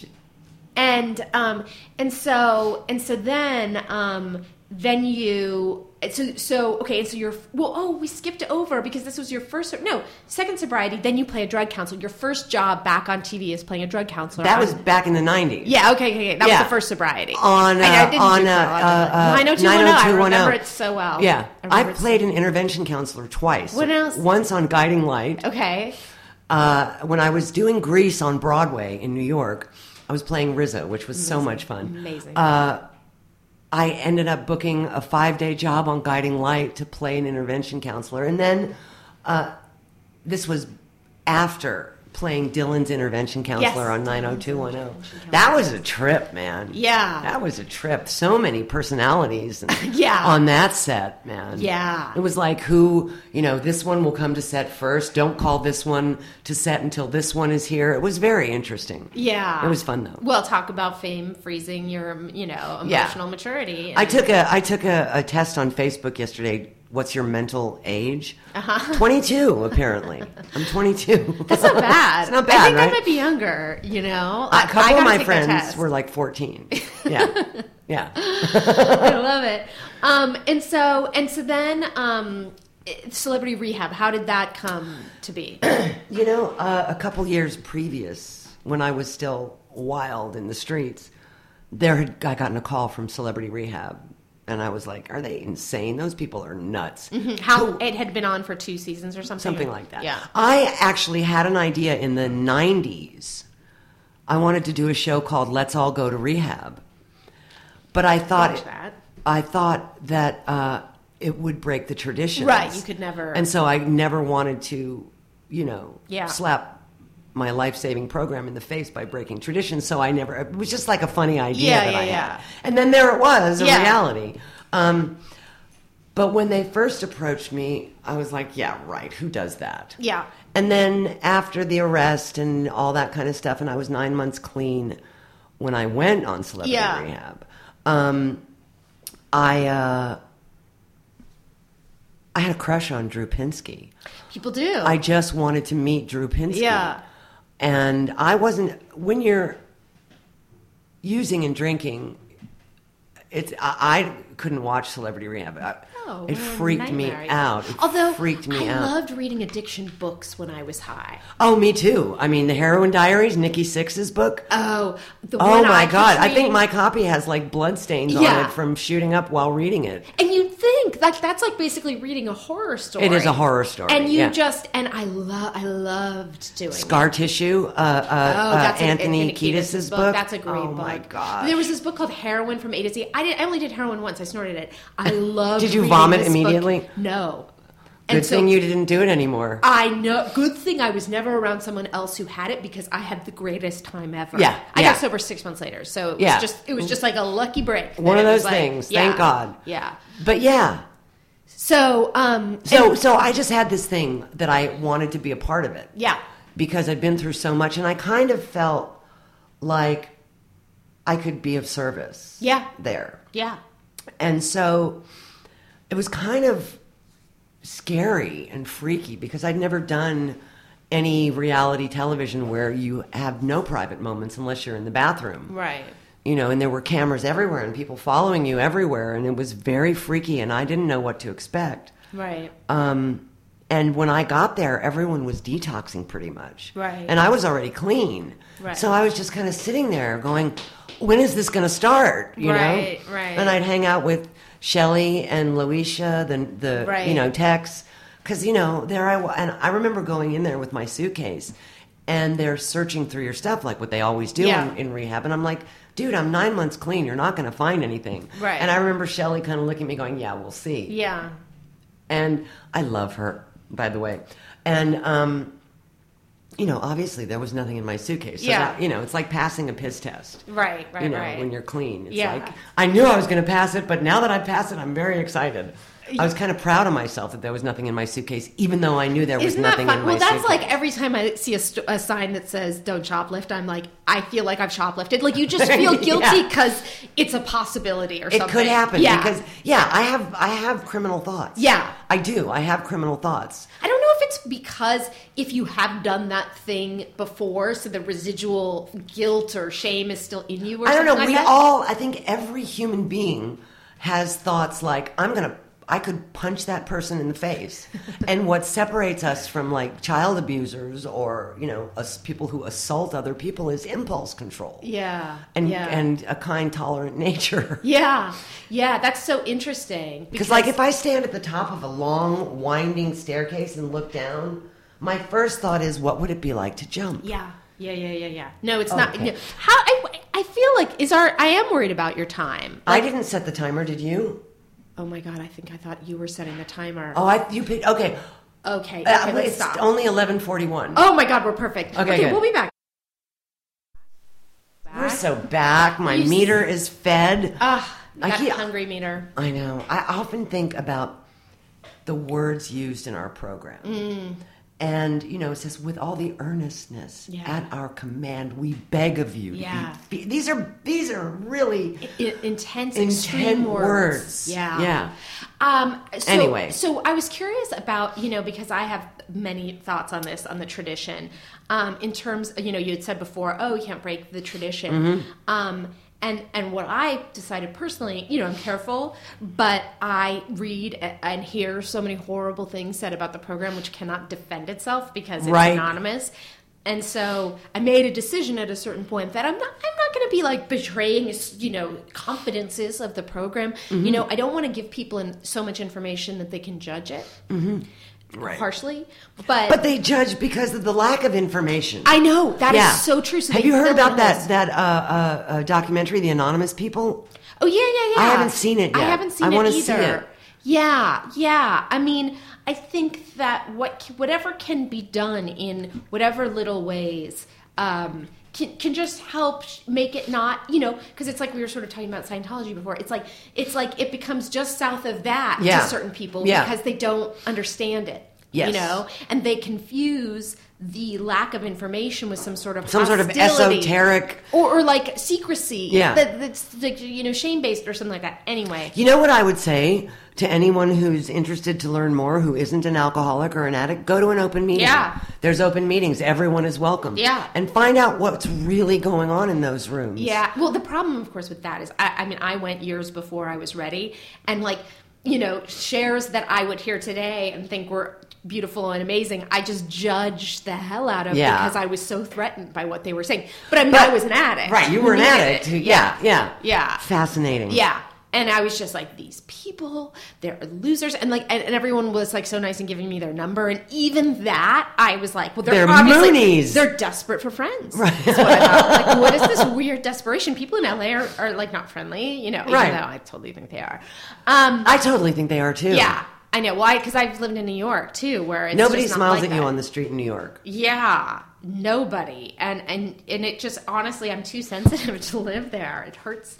And um and so and so then um then you so so okay and so you're well oh we skipped over because this was your first no second sobriety, then you play a drug counselor. Your first job back on T V is playing a drug counselor. that on- was back in the nineties. yeah okay okay, okay. that Yeah. was the first sobriety On, uh, I, I didn't on, do uh, chronological. uh, uh, nine oh two one oh I remember nine oh two one oh. it so well. Yeah. I remember I've it played so- an intervention counselor twice. What else? Once on Guiding Light. okay Uh, when I was doing Grease on Broadway in New York, I was playing Rizzo, which was so much fun. Amazing. Uh, I ended up booking a five-day job on Guiding Light to play an intervention counselor. And then uh, this was after playing Dylan's intervention counselor Yes. on nine oh two one oh. That was a trip, man. Yeah. That was a trip. So many personalities Yeah. on that set, man. Yeah. It was like who, you know, this one will come to set first. Don't call this one to set until this one is here. It was very interesting. Yeah. It was fun, though. Well, talk about fame freezing your, you know, emotional Yeah. maturity. I took a I took a, a test on Facebook yesterday. What's your mental age? Uh-huh. twenty-two, apparently. I'm twenty-two. That's not bad. It's not bad, I think right? I might be younger, you know? A couple I of gotta my take that friends test. were like fourteen. Yeah. Yeah. I love it. Um, and so, and so then, um, Celebrity Rehab, how did that come to be? You know, uh, a couple years previous, when I was still wild in the streets, there had I gotten a call from Celebrity Rehab, and I was like, "Are they insane? Those people are nuts." How it had been on for two seasons or something? Something like that. Yeah. I actually had an idea in the nineties. I wanted to do a show called Let's All Go to Rehab, but I thought Watch that. I thought that uh, it would break the traditions. Right, you could never- And so I never wanted to, you know, Yeah. slap my life-saving program in the face by breaking traditions. So I never. It was just like a funny idea Yeah, that yeah, I yeah. had, and then there it was, a Yeah. reality. Um, but when they first approached me, I was like, "Yeah, right. Who does that?" Yeah. And then after the arrest and all that kind of stuff, and I was nine months clean when I went on Celebrity Yeah. Rehab. Um, I uh, I had a crush on Drew Pinsky. People do. I just wanted to meet Drew Pinsky. Yeah. And I wasn't, when you're using and drinking, it's I, I couldn't watch Celebrity Rehab. I, Oh, it what a freaked me nightmare. out. It Although freaked me I out. loved reading addiction books when I was high. Oh, me too. I mean, the Heroin Diaries, Nikki Sixx's book. Oh, the Oh one my I God! kept I think reading- my copy has like bloodstains Yeah. on it from shooting up while reading it. And you'd think like that's like basically reading a horror story. It is a horror story, and you yeah. just and I love I loved doing Scar it. Tissue, uh, uh, Oh, uh, that's a- Anthony Anthony Kiedis' Kiedis' book. That's a great oh book. my God! There was this book called Heroin from A to Z. I did. I only did heroin once. I snorted it. I loved. Did you reading vomit this book. immediately? No. Good And so- thing you didn't do it anymore. I know. Good thing I was never around someone else who had it because I had the greatest time ever. Yeah, I yeah. got sober six months later, so it was Yeah. just it was just like a lucky break. One that of it was those like- things. yeah, Thank God. Yeah. But yeah, So um. so and- so I just had this thing that I wanted to be a part of it. yeah. Because I'd been through so much, and I kind of felt like I could be of service. Yeah. There. Yeah. And so it was kind of scary and freaky because I'd never done any reality television where you have no private moments unless you're in the bathroom. Right. You know, and there were cameras everywhere and people following you everywhere, and it was very freaky, and I didn't know what to expect. Right. Um, and when I got there, everyone was detoxing pretty much. Right. And I was already clean. Right. So I was just kind of sitting there going, when is this going to start? You Right, know? right. And I'd hang out with Shelly and Loisha, the, the Right. you know, Tex. Because, you know, there I was. And I remember going in there with my suitcase, and they're searching through your stuff like what they always do Yeah. in, in rehab. And I'm like, dude, I'm nine months clean. You're not going to find anything. Right. And I remember Shelly kind of looking at me going, yeah, we'll see. Yeah. And I love her, by the way. And, um, you know, obviously there was nothing in my suitcase. So Yeah. that, you know, it's like passing a piss test. Right. Right. You know, right. when you're clean. It's Yeah. like, I knew I was going to pass it, but now that I passed it, I'm very excited. I was kind of proud of myself that there was nothing in my suitcase, even though I knew there was Isn't that nothing fun? in my Well, that's suitcase. like every time I see a, st- a sign that says "Don't shoplift," I'm like, I feel like I've shoplifted. Like you just feel guilty Yeah. because it's a possibility or It something. could happen Yeah. because, yeah, I have I have criminal thoughts. Yeah. I do. I have criminal thoughts. I don't know if it's because if you have done that thing before, so the residual guilt or shame is still in you. Or I don't know. something We like that. all, I think every human being has thoughts like, I'm going to, I could punch that person in the face. And what separates us from like child abusers or, you know, us people who assault other people is impulse control. Yeah. And, yeah. and a kind, tolerant nature. yeah. Yeah. That's so interesting. Because like if I stand at the top of a long, winding staircase and look down, my first thought is, what would it be like to jump? Yeah. Yeah, yeah, yeah, yeah. No, it's not. Okay. no. How I, I feel like is our. I am worried about your time. I didn't set the timer, did you? Oh my god! I think I thought you were setting the timer. Oh, I you picked. Okay, Okay, okay, Uh, let's it's stop. only eleven forty-one. Oh my God, we're perfect. Okay, good. we'll be back. We're so back. My You s- meter is fed. Ah, I that keep- hungry meter. I know. I often think about the words used in our program. Mm. And, you know, it says, with all the earnestness Yeah. at our command, we beg of you. to Yeah. be- these are these are really I- intense, intense extreme words. words. Yeah. Yeah. Um, so, Anyway. so I was curious about, you know, because I have many thoughts on this, on the tradition. Um, in terms, you know, you had said before, oh, you can't break the tradition. Mm-hmm. Um, and and what I decided personally, you know, I'm careful, but I read a- and hear so many horrible things said about the program, which cannot defend itself because it's Right. anonymous. And so I made a decision at a certain point that I'm not I'm not going to be like betraying, you know, confidences of the program. Mm-hmm. You know, I don't want to give people in so much information that they can judge it Right. harshly. But, But they judge because of the lack of information. I know that is Yeah. so true. So Have they you heard fill about in that those- that uh, uh, uh, documentary, The Anonymous People? Oh yeah, yeah, yeah. I haven't seen it I yet. haven't seen I it wanna either. see it. Yeah, yeah. I mean, I think that what whatever can be done in whatever little ways um, can can just help sh- make it not, you know, because it's like we were sort of talking about Scientology before. It's like it's like it becomes just south of that Yeah. to certain people Yeah. because they don't understand it. Yes. You know, and they confuse the lack of information with some sort of Some sort of hostility. esoteric. or, or like secrecy. Yeah. that, that's like, you know, shame based or something like that. Anyway. You know what I would say to anyone who's interested to learn more, who isn't an alcoholic or an addict? Go to an open meeting. Yeah. There's open meetings. Everyone is welcome. Yeah. And find out what's really going on in those rooms. Yeah. Well, the problem, of course, with that is, I, I mean, I went years before I was ready, and like, you know, shares that I would hear today and think were beautiful and amazing, I just judged the hell out of Yeah. because I was so threatened by what they were saying. But I mean, But- I was an addict. Right. You who were an needed addict. it. who- Yeah. Yeah. Yeah. Fascinating. Yeah. And I was just like, these people, they're losers. And like, and, and everyone was like so nice in giving me their number. And even that, I was like, well, they're, They're obviously, Moonies. they're desperate for friends. Right. That's what I thought. Like, what is this weird desperation? People in L A are, are like not friendly, you know, even Right. though I totally think they are. Um, I totally think they are too. yeah, I know. Why? Because I've lived in New York too, where it's Nobody just not smiles like at you that. on the street in New York. Yeah, nobody, and and and it just honestly, I'm too sensitive to live there. It hurts.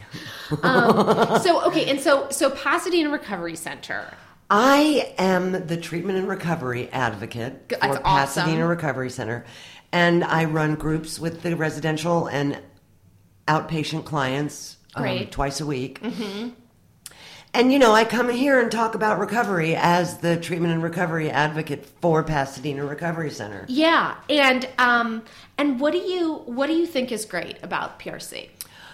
Um, so okay, and so so Pasadena Recovery Center. I am the treatment and recovery advocate That's for awesome. Pasadena Recovery Center, and I run groups with the residential and outpatient clients um, Great. twice a week. Mm-hmm. And you know, I come here and talk about recovery as the treatment and recovery advocate for Pasadena Recovery Center. Yeah, and um, and what do you what do you think is great about P R C?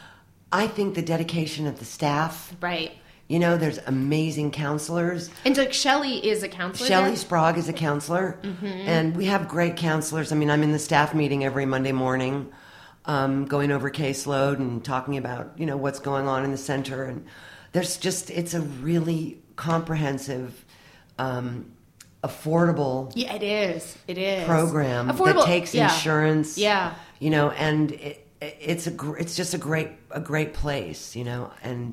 I think the dedication of the staff. Right. You know, there's amazing counselors. And like Shelley is a counselor. Shelley there? Sprague is a counselor, Mm-hmm. and we have great counselors. I mean, I'm in the staff meeting every Monday morning, um, going over caseload and talking about, you know, what's going on in the center. And there's just, it's a really comprehensive, um, affordable Yeah, it is. It is program affordable. that takes yeah. insurance. Yeah. You know, and it, it's a, gr- it's just a great, a great place, you know, and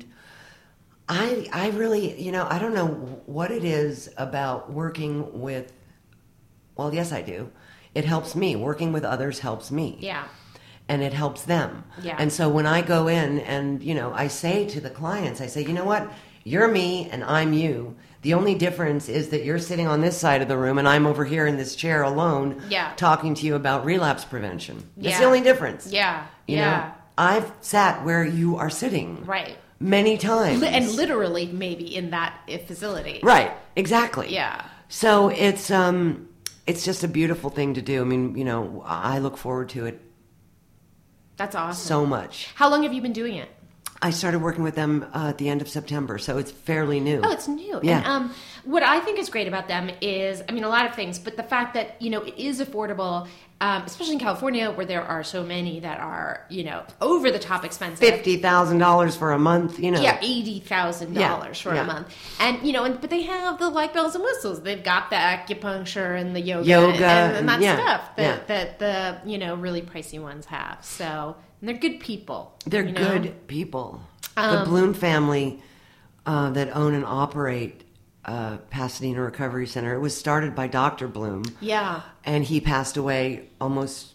I, I really, you know, I don't know what it is about working with, well, yes, I do. It helps me. Working with others helps me. Yeah. And it helps them. Yeah. And so when I go in and, you know, I say to the clients, I say, you know what? You're me and I'm you. The only difference is that you're sitting on this side of the room and I'm over here in this chair alone Yeah. talking to you about relapse prevention. That's Yeah. the only difference. Yeah. You yeah. know, I've sat where you are sitting. Right. Many times. Li- and literally maybe in that uh, facility. Right, exactly. Yeah. So it's um it's just a beautiful thing to do. I mean, you know, I look forward to it That's awesome. so much. How long have you been doing it? I started working with them uh, at the end of September, so it's fairly new. Oh, it's new. Yeah. And um, what I think is great about them is, I mean, a lot of things, but the fact that, you know, it is affordable, um, especially in California where there are so many that are, you know, over the top expensive. Fifty thousand dollars for a month, you know. Yeah, eighty thousand dollars Yeah, for yeah. a month, and you know, and but they have the like bells and whistles. They've got the acupuncture and the yoga, Yoga and, and that and- yeah, stuff that, yeah. that the you know really pricey ones have. So and they're good people. They're you know? good people. Um, the Bloom family uh, that own and operate uh, Pasadena Recovery Center. It was started by Doctor Bloom. Yeah. And he passed away almost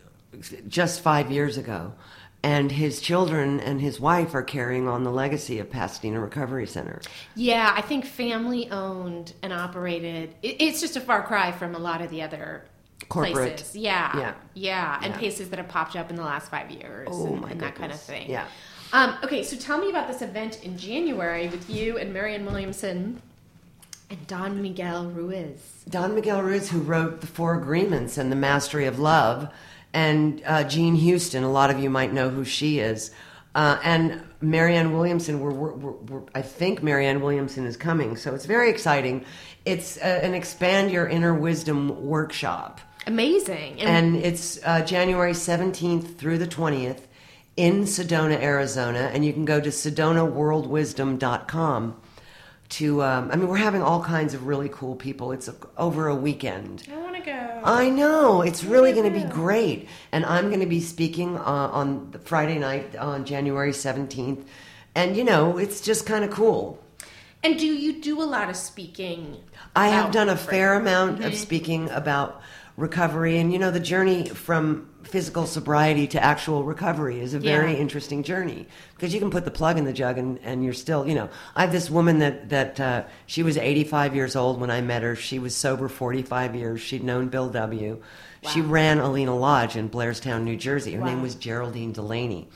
just five years ago. And his children and his wife are carrying on the legacy of Pasadena Recovery Center. Yeah, I think family owned and operated. It, it's just a far cry from a lot of the other Corporate. places. Yeah, Yeah. yeah, and Yeah. places that have popped up in the last five years Oh, and, my and that kind of goodness. thing. Yeah. Um, okay, so tell me about this event in January with you and Marianne Williamson and Don Miguel Ruiz. Don Miguel Ruiz, who wrote The Four Agreements and The Mastery of Love, and uh, Jean Houston, a lot of you might know who she is, uh, and Marianne Williamson. We're, we're, we're, we're, I think Marianne Williamson is coming, so it's very exciting. It's uh, an Expand Your Inner Wisdom workshop. Amazing. And, And it's uh, January seventeenth through the twentieth in Sedona, Arizona, and you can go to sedona world wisdom dot com. To, um, I mean, we're having all kinds of really cool people. It's a, over a weekend. I want to go. I know. It's really going to be great. And I'm going to be speaking uh, on the Friday night on January seventeenth. And, you know, it's just kind of cool. And do you do a lot of speaking? I have about done a recovery? fair amount Mm-hmm. of speaking about recovery. And, you know, the journey from physical sobriety to actual recovery is a very Yeah. interesting journey, because you can put the plug in the jug and, and you're still, you know, I have this woman that, that uh, she was eighty-five years old when I met her. She was sober forty-five years. She'd known Bill W. She Wow. ran Alina Lodge in Blairstown, New Jersey. Her Wow. name was Geraldine Delaney.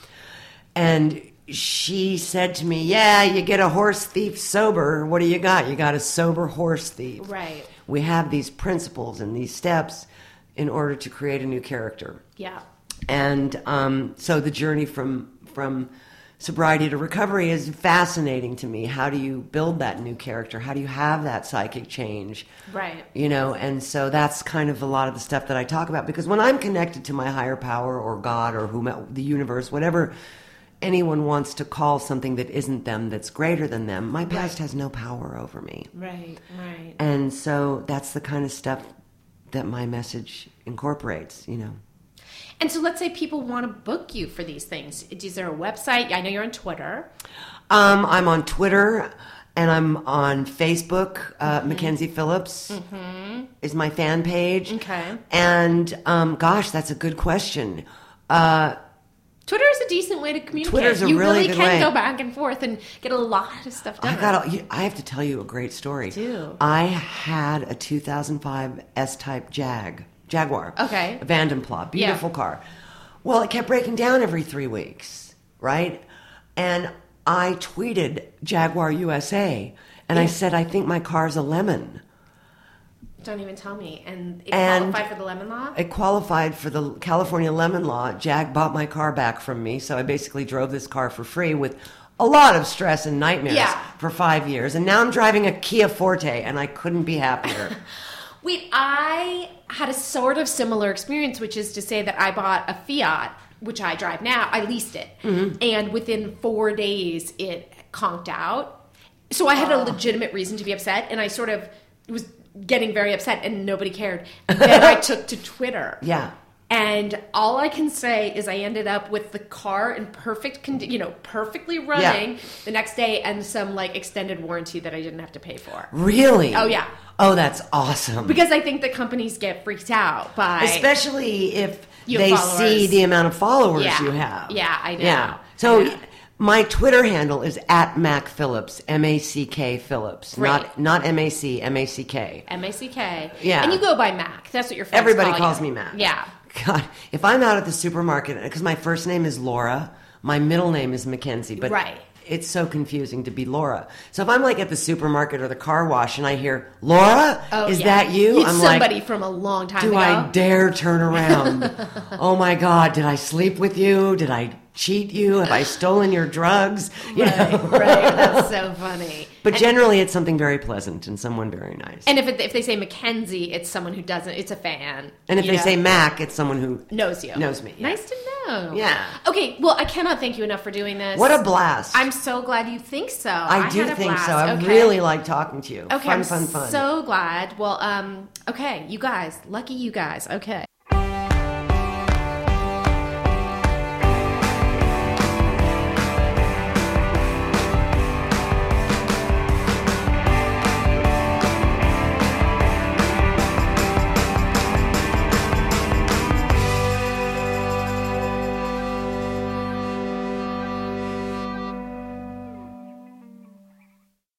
And she said to me, yeah, you get a horse thief sober. What do you got? You got a sober horse thief. Right. We have these principles and these steps in order to create a new character. Yeah. And um, so the journey from from sobriety to recovery is fascinating to me. How do you build that new character? How do you have that psychic change? Right. You know, and so that's kind of a lot of the stuff that I talk about, because when I'm connected to my higher power or God or whom, the universe, whatever anyone wants to call something that isn't them, that's greater than them, my past has no power over me. Right. Right. And so that's the kind of stuff that my message incorporates, you know. And so let's say people want to book you for these things. Is there a website? I know you're on Twitter. Um, I'm on Twitter and I'm on Facebook. Uh, Mm-hmm. Mackenzie Phillips mm-hmm. is my fan page. Okay. And um, gosh, that's a good question. Uh, Twitter is a decent way to communicate. Twitter's a you really really good can way. go back and forth and get a lot of stuff done. I got. A, I have to tell you a great story. Do. I had a two thousand five S-Type Jag, Jaguar. Okay. A Vandenpla, beautiful Yeah. car. Well, it kept breaking down every three weeks, right? And I tweeted Jaguar U S A, and I said, I think my car's a lemon. Don't even tell me. And it And qualified for the lemon law? It qualified for the California lemon law. Jag bought my car back from me, so I basically drove this car for free with a lot of stress and nightmares Yeah. for five years. And now I'm driving a Kia Forte, and I couldn't be happier. Wait, I had a sort of similar experience, which is to say that I bought a Fiat, which I drive now. I leased it. Mm-hmm. And within four days, it conked out. So I had a legitimate reason to be upset, and I sort of was getting very upset, and nobody cared. And then I took to Twitter. Yeah. And all I can say is I ended up with the car in perfect condition, you know, perfectly running the next day, and some like extended warranty that I didn't have to pay for. Really? Oh, yeah. Oh, that's awesome. Because I think that companies get freaked out by Especially if You have they followers. see the amount of followers Yeah. you have. Yeah, I know. Yeah. So Yeah. my Twitter handle is at Mac Phillips, M A C K Phillips, Great. not not M A C, M A C K. M A C K. Yeah. And you go by Mac. That's what your friends Everybody call calls you. me Mac. Yeah. God, if I'm out at the supermarket, because my first name is Laura, my middle name is Mackenzie, but Right. it's so confusing to be Laura. So if I'm like at the supermarket or the car wash and I hear, Laura, Oh, is yeah. that you? It's I'm somebody like, from a long time do ago. I dare turn around? Oh my God, did I sleep with you? Did I cheat you? Have I stolen your drugs? You Right, know? right. That's so funny. But and, generally it's something very pleasant and someone very nice. and if it, if they say Mackenzie, it's someone who doesn't. It's a fan. And if you they know? say Mac, it's someone who knows you, knows me. Yeah. Nice to know. Yeah. Okay. Well, I cannot thank you enough for doing this. What a blast. I'm so glad you think so. I, do had a think blast. so. I Okay. really like talking to you. Okay, Fun, I'm fun, fun. so glad. Well, um, okay, you guys, lucky you guys. Okay.